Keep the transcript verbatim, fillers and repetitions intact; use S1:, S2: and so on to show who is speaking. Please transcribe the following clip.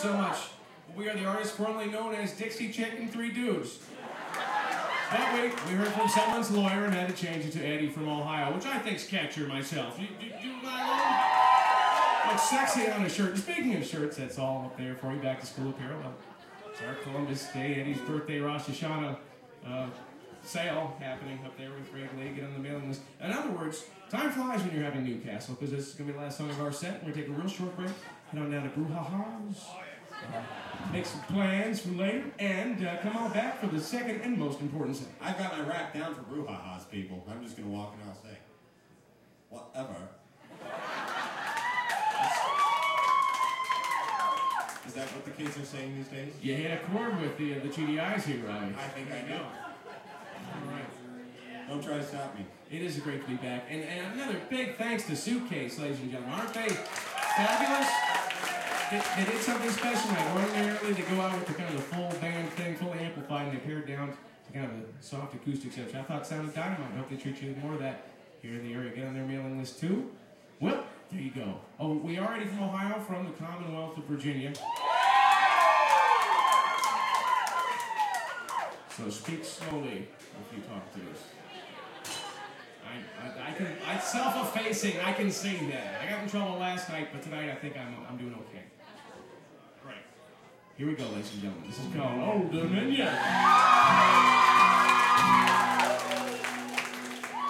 S1: so much. We are the artists formerly known as Dixie Chick and Three Dudes. That week, we heard from someone's lawyer and had to change it to Eddie from Ohio, which I think's catchier myself. You, you, you like Looks sexy on a shirt. And speaking of shirts, that's all up there for you. Back to school apparel. Well, it's our Columbus Day, Eddie's birthday, Rosh Hashanah uh, sale happening up there with Greg Lee. Get on the mailing list. In other words, time flies when you're having Newcastle, because this is going to be the last song of our set. We're going to take a real short break, head on down to Brouhaha's, uh, make some plans for later, and uh, come on back for the second and most important thing.
S2: I've got my rap down for Brouhaha's, people. I'm just going to walk and I'll say, whatever. Is that what the kids are saying these days?
S1: You hit a chord with the, uh, the G D Is here, right?
S2: I think I know.
S1: All right.
S2: Don't try to stop me.
S1: It is great to be back. And, and another big thanks to Suitcase, ladies and gentlemen. Aren't they fabulous? They, they did something special tonight. Ordinarily, they go out with the kind of the full band thing, fully amplified, and they pared down to kind of a soft acoustic section. I thought it sounded dynamite. I hope they treat you more of that here in the area. Get on their mailing list, too. Well, there you go. Oh, we are already from Ohio, from the Commonwealth of Virginia. So speak slowly if you talk to us. I, I, I can, I self-effacing, I can say that. I got in trouble last night, but tonight I think I'm, I'm doing okay. Right. Here we go, ladies and gentlemen. This is called Old Dominion.